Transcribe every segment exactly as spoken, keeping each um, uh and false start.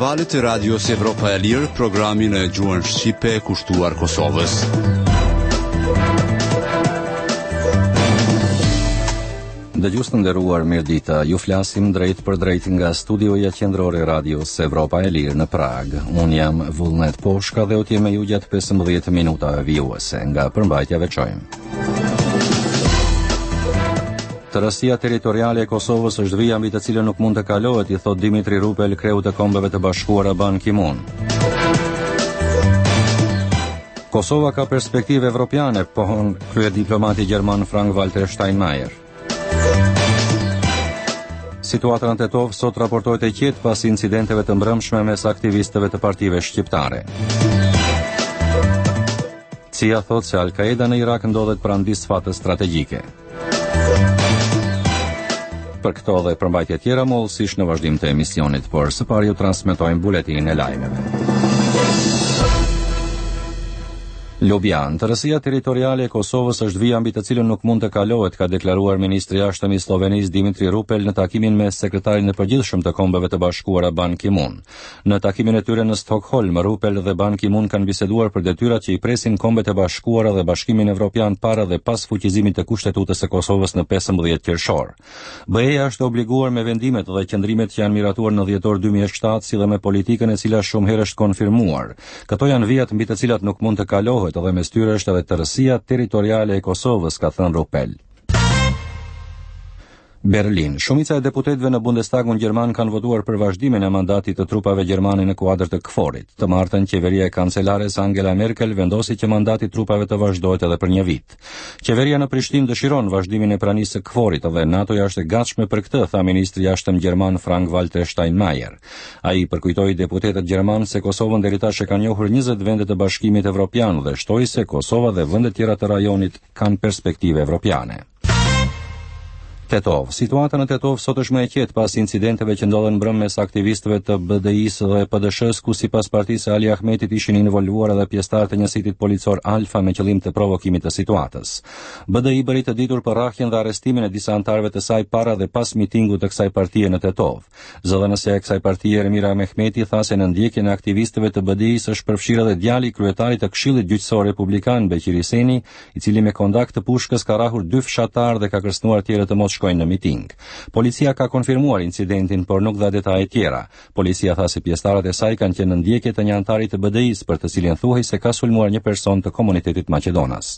valët e Radios Evropa e Lirë, programin e gjuhën shqipe kushtuar Kosovës. Dëgjues të nderuar, mirëdita. Ju flasim drejt për drejt nga studioja qendrore e Radios Evropa e Lirë në Prag. Unë jam Vullnet Poshka dhe u të jem me ju gjatë pesëmbëdhjetë minutave vijuese nga përmbajtja veçojmë. Tërësia territoriale e Kosovës është vija mbi të cilën nuk mund të kalohet, i thot Dimitri Rupel, kreu të Kombeve të Bashkuara Ban Ki-moon. Kosova ka perspektive evropiane, pohon kryediplomati gjerman Frank-Walter Steinmeier. Situata në Tetov sot raportohet e qetë pas incidenteve të mbrëmshme mes aktivistëve të partive shqiptare. C I A thot se Al-Qaeda në Irak ndodhet pranë disfatës strategjike. Për këto dhe përmbajtje tjera mollësisht në vazhdim të emisionit, por së pari ju transmetojmë buletinin e lajmeve. Ljubljanë, tërësia territoriale e Kosovës është vija mbi të cilën nuk mund të kalohet, ka deklaruar ministri i jashtëm i Slovenisë Dimitri Rupel në takimin me sekretarin e përgjithshëm të Kombeve të Bashkuara Ban Ki-moon. Në takimin e tyre në Stockholm, Rupel dhe Ban Ki-moon kanë biseduar për detyrat që i presin Kombet e Bashkuara dhe Bashkimin Evropian para dhe pas fuqizimit të kushtetutës së Kosovës në pesëmbëdhjetë qershor. B E-ja është obliguar me vendimet dhe qëndrimet që janë miratuar në dhjetor dy mijë e shtatë, si dhe me politikën e cila shumë herë është konfirmuar. Këto janë vijat mbi të cilat nuk mund të kalohet, dhe mes tyre është edhe tërësia territoriale e Kosovës, ka thënë Rupel. Berlin. Shumica e deputetëve në Bundestagun gjerman kanë votuar për vazhdimin e mandatit të trupave gjermane në kuadër të K F O R-it. Të martën qeveria e kancelares Angela Merkel vendosi që mandati i trupave të vazhdohet edhe për një vit. Qeveria në Prishtinë dëshiron vazhdimin e pranisë së K F O R-it dhe NATO-ja është e gatshme për këtë, tha ministri i jashtëm gjerman Frank-Walter Steinmeier. Ai përkujtoi deputetët gjerman se Kosovën deri tash e kanë njohur njëzet vende të Bashkimit Evropian dhe shtoi se Kosova dhe vendet tjera të rajonit kanë perspektive evropiane. Tetov. Situata në Tetov sot është më e qetë pas incidenteve që ndodhen mbrëm mes aktivistëve të B D I-s dhe P D Sh-s, ku sipas partisë Ali Ahmetit ishin involvuar edhe pjesëtarë të njësitit policor Alfa me qëllim të provokimit të situatës. B D I bëri të ditur për rrahjen dhe arrestimin e disa anëtarëve të saj para dhe pas mitingut të kësaj partie në Tetov. Zëdhënësja e kësaj partie Ermira Mehmeti tha se në ndjekjen e aktivistëve të B D I-s është përfshirë edhe djali i kryetarit të Këshillit Gjyqësor Republikan Beqir Hiseni, i cili me kontakt të pushkës ka rrahur dy fshatar dhe ka kërcënuar tjerë të mos shkojnë në miting. Policia ka konfirmuar incidentin, por nuk dha detaje tjera. Policia tha se pjesëtarët e saj kanë qenë në ndjekje të një anëtari të B D I-s, për të cilin thuhej se ka sulmuar një person të komunitetit maqedonas.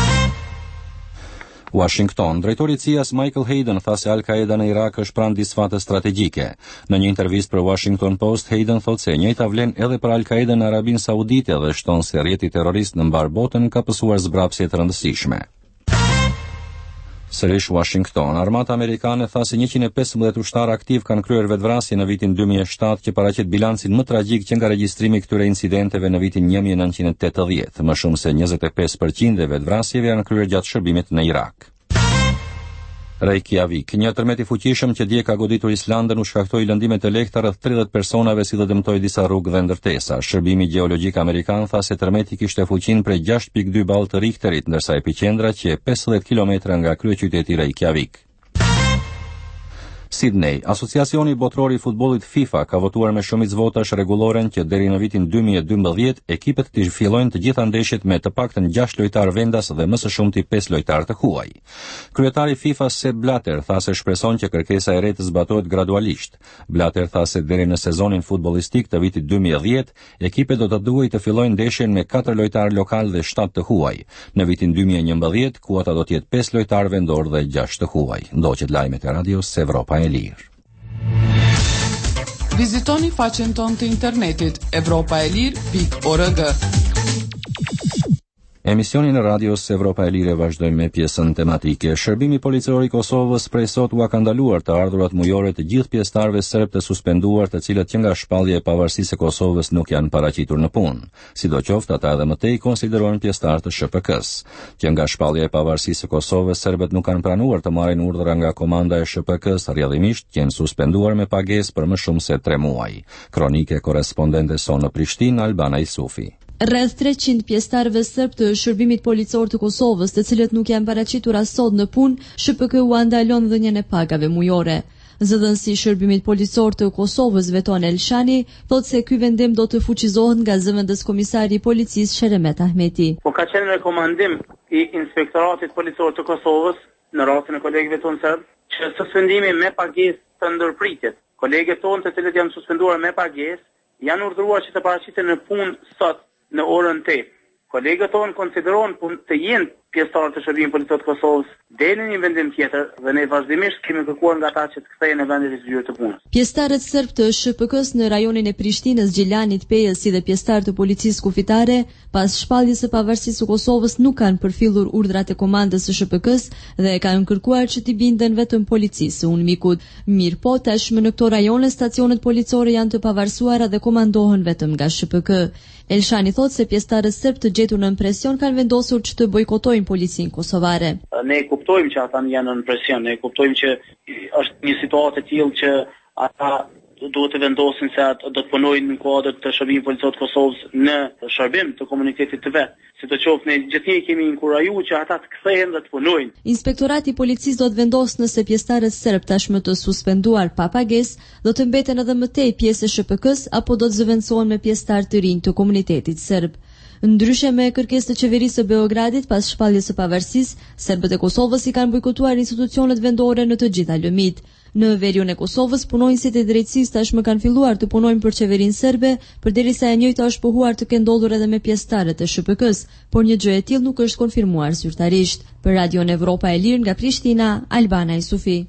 Washington. Drejtori i C I A-s Michael Hayden tha se Al-Qaeda në Irak është pranë disfatës strategjike. Në një intervistë për Washington Post, Hayden thotë se e njëjta vlen edhe për Al-Qaeda në Arabinë Saudite dhe shton se rrjeti terrorist në mbar botën ka pësuar zbrapsje të rëndësishme. Sërish Washington. Armata amerikane tha se njëqind e pesëmbëdhjetë ushtarë aktiv kanë kryer vetvrasje në vitin dy mijë e shtatë, që paraqet bilancin më tragjik që nga regjistrimi këtyre incidenteve në vitin një mijë e nëntëqind e tetëdhjetë. Më shumë se njëzet e pesë përqind e vetvrasjeve janë kryer gjatë shërbimit në Irak. Reykjavik. Një tërmet i fuqishëm që dje ka goditur Islandën u shkaktoi lëndime të lehta rreth tridhjetë personave, si dhe dëmtoi disa rrugë dhe ndërtesa. Shërbimi gjeologjik amerikan tha se tërmeti kishte fuqinë prej gjashtë pikë dy ball të Richterit, ndërsa epiqendra që e pesëdhjetë kilometra nga kryeqyteti Reykjavik. Sydney. Asociacioni botror i futbollit FIFA ka votuar me shumicë votash rregulloren që deri në vitin dy mijë e dymbëdhjetë ekipet të fillojnë të gjitha ndeshjet me të paktën gjashtë lojtarë vendas dhe më së shumti pesë lojtarë të huaj. Kryetari FIFA Sepp Blatter tha se shpreson që kërkesa e re të zbatohet gradualisht. Blatter tha se deri në sezonin futbollistik të vitit dy mijë e dhjetë, ekipet do të duhej të fillojnë ndeshjen me katër lojtarë lokal dhe shtatë të huaj. Në vitin dy mijë e njëmbëdhjetë, kuota do të jetë pesë lojtarë vendor dhe gjashtë të huaj. Ndoqet lajmet e Radios Evropa e Lirë. Vizitoni faqen tonë të internetit evropaelir pikë org. Emisionin e Radios Evropa e Lirë vazhdojmë me pjesën tematike. Shërbimi policor i Kosovës prej sot u ka ndaluar të ardhurat mujore të gjithë pjesëtarëve serb të suspenduar, të cilët që nga shpallja e pavarësisë së Kosovës nuk janë paraqitur në punë. Sidoqoftë, ata edhe më tej konsiderohen pjesëtar të Sh P K-s. Që nga shpallja e pavarësisë së Kosovës, serbët nuk kanë pranuar të marrin urdhra nga komanda e Sh P K-s, rrjedhimisht që janë suspenduar me pagesë për më shumë se tre muaj. Kronike korrespondente son në Prishtinë, Albana Isufi. Rreth treqind pjesëtarëve serb të shërbimit policor të Kosovës, të cilët nuk janë paraqitur as sot në punë, Sh P K-u ndalon dhënien e pagave mujore. Zëdhënësi i shërbimit policor të Kosovës Veton Elshani thotë se ky vendim do të fuqizohet nga zëvendës komisari i policisë Sheremet Ahmeti. Po ka qenë rekomandim i Inspektoratit Policor të Kosovës në rastin e kolegëve tonë serb që suspendimi me pagesë të ndërpritet. Kolegët tonë të cilët janë suspenduar me pagesë janë urdhëruar që të paraqiten në punë sot në orën tetë. Kolegët tonë konsiderohen të jenë pjesëtarë të shërbimit policor të Kosovës deri në një vendim tjetër dhe ne vazhdimisht kemi kërkuar nga ata që të kthehen në vendin e zgjuar të punës. Pjesëtarët serb të Sh P K-s në rajonin e Prishtinës, Gjilanit, Pejës si dhe pjesëtarë të policisë kufitare, pas shpalljes së pavarësisë së Kosovës nuk kanë përfillur urdhrat e komandës së Sh P K-s dhe kanë kërkuar që t'i binden vetëm policisë së Unmikut. Mirë po, tashmë në këto rajone stacionet policore janë të pavarësuara dhe komandohen vetëm nga Sh P K. Elshani thotë se pjesëtarët serb të gjetur në presion kanë vendosur që të bojkotojnë policinë kosovare. Ne kuptojmë që ata janë në presion, ne kuptojmë që është një situatë e tillë që ata duhet të vendosin se atë do të punojnë në kuadër të shërbimit policor të Kosovës në shërbim të komunitetit të vet. Si të qoftë, ne gjithnjë kemi inkurajuar që ata të kthehen dhe të punojnë. Inspektorati i policisë do të vendosë nëse pjesëtarët serb tashmë të suspenduar pa pagesë do të mbeten edhe më tej pjesë e Sh P K-s apo do të zëvendësohen me pjesëtar të rinj të komunitetit serb. Ndryshe me kërkesë të qeverisë së Beogradit pas shpalljes së pavarësisë, serbët e Kosovës i kanë bojkotuar institucionet vendore në të gjitha lëmit. Në veriun e Kosovës, punonjësit e drejtësisë tashmë kanë filluar të punojnë për qeverinë serbe, përderisa e njëjta është pohuar të kenë ndodhur edhe me pjesëtarët e Sh P K-s, por një gjë e tillë nuk është konfirmuar zyrtarisht. Për Radion Evropa e Lirë nga Prishtina, Albana Yusufi.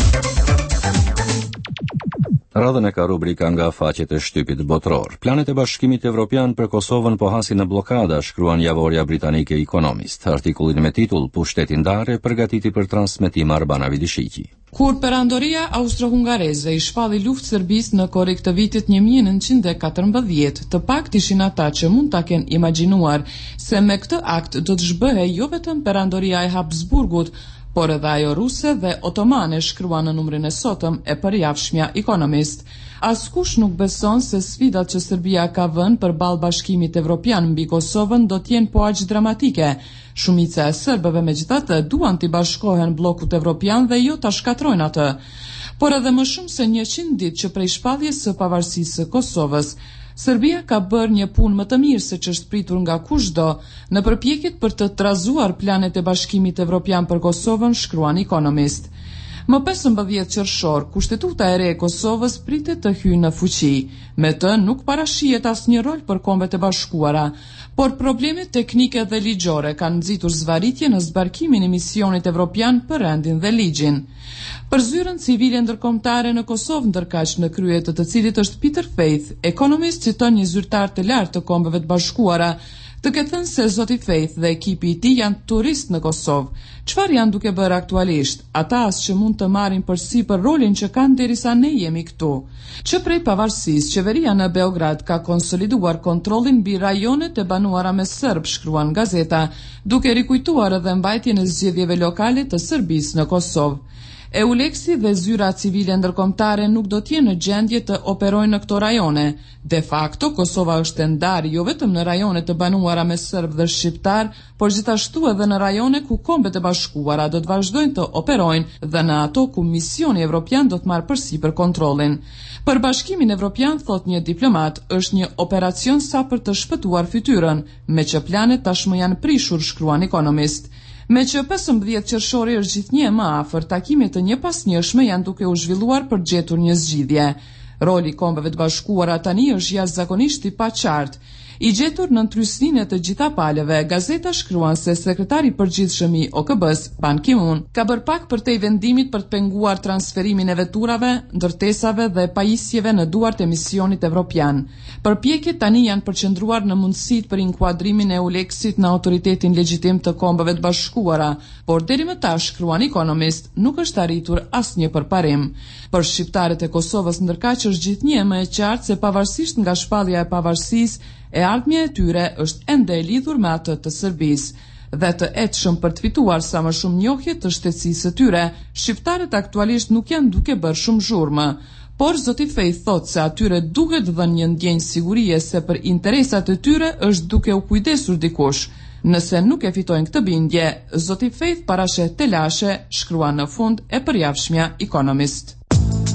Radhën e ka rubrika nga faqet e shtypit botror. Planet e Bashkimit Evropian për Kosovën po hasin në blokada, shkruan javorja britanike Economist. Artikullin me titull Pushteti ndare përgatiti për transmetim Arbana Vidishiqi. Kur perandoria austro-hungareze i shpalli luftë Serbisë në korrik të vitit një mijë e nëntëqind e katërmbëdhjetë, të pakt ishin ata që mund ta kenë imagjinuar se me këtë akt do të zhbëhej jo vetëm perandoria e Habsburgut, por edhe ajo ruse dhe otomane, shkruan në numrin e sotëm e përjavshmja Economist. Askush nuk beson se sfidat që Serbia ka vënë përballë Bashkimit Evropian mbi Kosovën do të jenë po aq dramatike. Shumica e serbëve megjithatë duan të bashkohen bllokut evropian dhe jo ta shkatrojnë atë. Por edhe më shumë se njëqind ditë që prej shpalljes së pavarësisë së Kosovës, Serbia ka bërë një punë më të mirë se ç'është pritur nga kushdo në përpjekjet për të trazuar planet e Bashkimit Evropian për Kosovën, shkruan Economist. Më pesëmbëdhjetë qershor, kushtetuta e re e Kosovës pritet të hyjë në fuqi. Me të nuk parashihet asnjë rol për Kombet e Bashkuara, por problemet teknike dhe ligjore kanë nxitur zvarritje në zbarkimin e misionit evropian për rendin dhe ligjin. Për zyrën civile ndërkombëtare në Kosovë, ndërkaq në krye të të cilit është Peter Faith, Economist citon një zyrtar të lartë të Kombeve të Bashkuara, të ketë thënë se zoti Faith dhe ekipi i tij janë turist në Kosovë. Çfarë janë duke bërë aktualisht? Ata as që mund të marrin përsipër rolin që kanë derisa ne jemi këtu. Që prej pavarësisë, qeveria në Beograd ka konsoliduar kontrollin mbi rajonet e banuara me serb, shkruan gazeta, duke rikujtuar edhe mbajtjen e zgjedhjeve lokale të Serbisë në Kosovë. Euleksi dhe zyra civile ndërkombëtare nuk do të jenë në gjendje të operojnë në këto rajone. De facto, Kosova është e ndarë jo vetëm në rajone të banuara me serb dhe shqiptar, por gjithashtu edhe në rajone ku Kombet e Bashkuara do të vazhdojnë të operojnë dhe në ato ku misioni evropian do të marrë përsipër kontrollin. Për Bashkimin Evropian, thot një diplomat, është një operacion sa për të shpëtuar fytyrën, me që planet tashmë janë prishur, shkruan Economist. Me që pesëmbëdhjetë qershori është gjithnjë më afër, takimet të njëpasnjëshme janë duke u zhvilluar për gjetur një zgjidhje. Roli Kombeve të Bashkuara tani është jashtëzakonisht i paqartë. I gjetur në ndrysninë të gjitha palëve, gazeta shkruan se sekretari i përgjithshëm i O K B-s, Ban Ki-moon, ka bërë pak për te vendimit për të penguar transferimin e veturave, ndërtesave dhe pajisjeve në duart e misionit evropian. Përpjekjet tani janë përqendruar në mundësitë për inkuadrimin e Euleksit në autoritetin legjitim të Kombeve të Bashkuara, por deri më tash, shkruan Economist, nuk është arritur asnjë përparim. Për shqiptarët e Kosovës, ndërkaq është gjithnjë më e qartë se pavarësisht nga shpallja e pavarësisë, e ardhmja e tyre është ende e lidhur me atë të Serbisë dhe të etshëm për të fituar sa më shumë njohje të shtetësisë së tyre. Shqiptarët aktualisht nuk janë duke bërë shumë zhurmë, por zoti Faith thotë se atyre duhet dhënë një ndjenjë sigurie se për interesat e tyre është duke u kujdesur dikush. Nëse nuk e fitojnë këtë bindje, zoti Faith parashet telashe, shkruan në fund e përjavshmja Economist.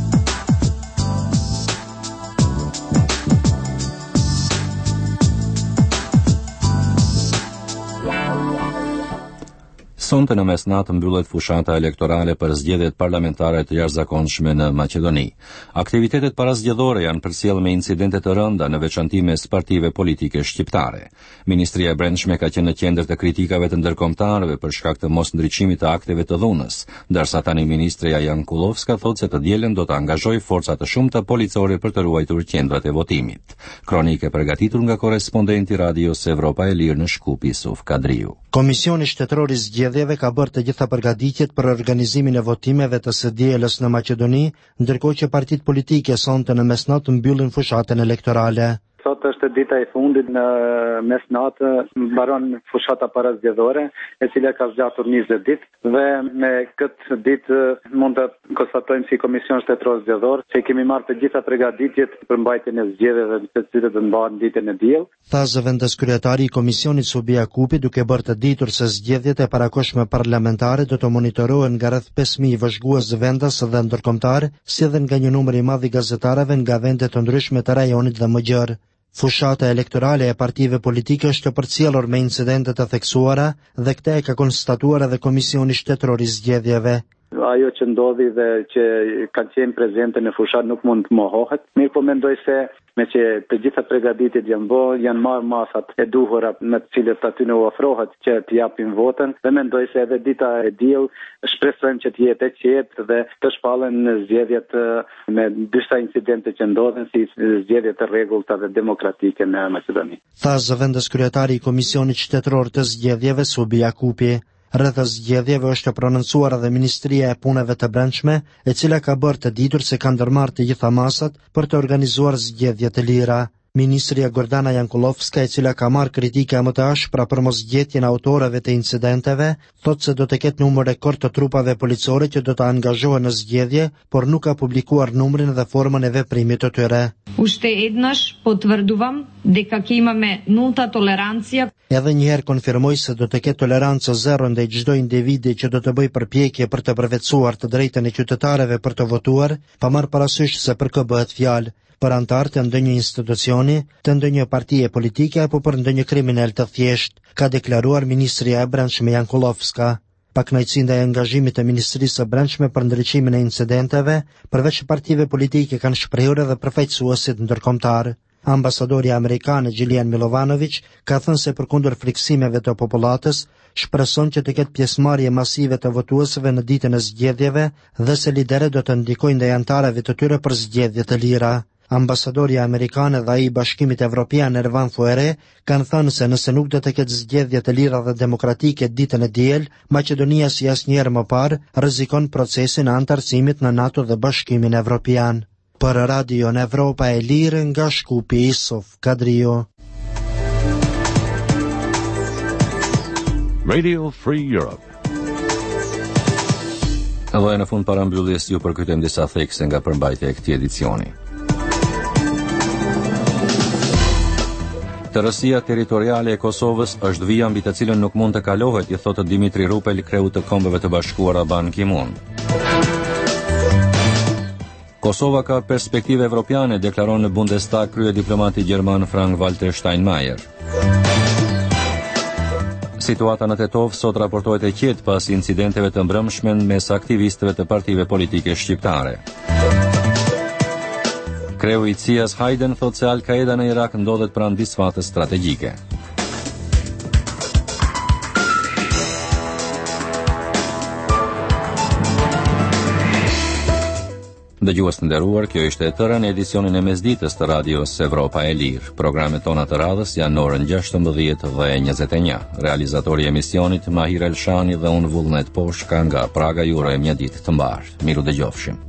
Sonte në mesnatë mbyllet fushata elektorale për zgjedhjet parlamentare të jashtëzakonshme në Maqedoni. Aktivitetet parazgjedhore janë përcjellë me incidente të rënda në veçanti mes partive politike shqiptare. Ministria e Brendshme ka qenë në qendër të kritikave të ndërkombëtarëve për shkak të mos ndriçimit të akteve të dhunës, ndërsa tani ministreja Jankulovska thotë se të dielën do të angazhojë forca të shumta policore për të ruajtur qendrat e votimit. Kronikë e përgatitur nga korrespondenti Radios Evropa e Lirë në Shkup, Isuf Kadriu. Komisioni Shtetëror i Zgjedhjeve ka bërë të gjitha përgatitjet për organizimin e votimeve të së dielës në Maqedoni, ndërkohë që partitë politike sonte në mesnatë mbyllin fushatën elektorale. Sot është dita e fundit në mesnatë, mbaron fushata parazgjedhore, e cila ka zgjatur njëzet ditë dhe me këtë ditë mund të konstatojmë si Komision Shtetëror Zgjedhor se kemi marrë të gjitha përgatitjet për mbajtjen e zgjedhjeve të cilat do të mbahen ditën e diell. Tha zëvendës kryetari i Komisionit Subi Jakupi, duke bërë të ditur se zgjedhjet e parakohshme parlamentare do të monitorohen nga rreth pesë mijë vëzhgues zëvendas dhe ndërkombëtar, si edhe nga një numër i madh i gazetarëve nga vende të ndryshme të rajonit dhe më gjerë. Fushata elektorale e partive politike është përcjellur me incidente të theksuara dhe këtë e ka konstatuar edhe Komisioni Shtetëror i Zgjedhjeve. Ajo që ndodhi dhe që kanë qenë prezente në fushat nuk mund të mohohet. Mirë po mendoj se me që të gjitha përgatitjet janë bërë, janë marrë masat e duhura me të cilët aty në u ofrohet që të japin votën dhe mendoj se edhe dita e diell shpresojmë që të jetë e qetë dhe të shpallen në zgjedhjet me disa incidente që ndodhen si zgjedhjet të rregullta dhe demokratike në Maqedoni. Tha zëvendës kryetari i Komisionit Shtetëror të Zgjedhjeve Subi Jakupi. Rreth zgjedhjeve është prononcuar edhe Ministria e Punëve të Brendshme, e cila ka bërë të ditur se ka ndërmarrë të gjitha masat për të organizuar zgjedhje të lira. Ministria Gordana Jankulovska, e cila ka marrë kritika më të ashpra për mosgjetjen e autorëve të incidenteve, thotë se do të ketë numër rekord të trupave policore që do të angazhohen në zgjedhje, por nuk ka publikuar numrin dhe formën e veprimit të tyre. Уште еднаш потврдувам дека ќе имаме нулта толеранција. Edhe njëherë konfirmoj se do të ketë tolerancë zero ndaj çdo individi që do të bëjë përpjekje për të përvetësuar të drejtën e qytetarëve për të votuar, pa marrë parasysh se për kë bëhet fjalë, për antar të ndonjë institucioni, të ndonjë partie politike apo për ndonjë kriminal të thjesht, ka deklaruar Ministria e Brendshme Jankulovska. Pakënaqësi ndaj angazhimit të Ministrisë së Brendshme për ndriçimin e incidenteve, përveç partive politike kanë shprehur edhe përfaqësuesit ndërkombëtar. Ambasadori amerikan Gjilian Milovanovic ka thënë se përkundër friksimeve të popullatës, shpreson që të ketë pjesëmarrje masive të votuesve në ditën e zgjedhjeve dhe se liderët do të ndikojnë ndaj antarëve të tyre për zgjedhje të lira. Ambasadori amerikan dhe ai i Bashkimit Evropian Ervan Fuere kanë thënë se nëse nuk do të ketë zgjedhje të lira dhe demokratike ditën e diel, Maqedonia si asnjëherë më parë rrezikon procesin e antarësimit në NATO dhe Bashkimin Evropian. Për Radio në Evropa e Lirë nga Shkupi, Isuf Kadriu. Radio Free Europe. Dhe në fund parambylljes ju përkujtojmë disa thekse nga përmbajtja e këtij edicioni. Tërësia territoriale e Kosovës është vija mbi të cilën nuk mund të kalohet, i thotë Dimitri Rupel, kreu të Kombeve të Bashkuara Ban Ki-moon. Kosova ka perspektive evropiane, deklaron në Bundestag krye diplomati gjerman Frank-Walter Steinmeier. Situata në Tetov sot raportohet e qetë pas incidenteve të mbrëmshme mes aktivistëve të partive politike shqiptare. Kreu i C I A-s Hayden thotë se Al-Qaeda në Irak ndodhet pranë disfatës strategjike. Dëgjues të nderuar, kjo ishte e tëra në edicionin e mesditës të Radios Evropa e Lirë. Programet tona të radhës janë në orën gjashtëmbëdhjetë dhe njëzet e një. Realizatori i emisionit Mahir Elshani dhe unë Vullnet Poshka nga Praga ju urojmë një ditë të mbarë. Miru dëgjofshim.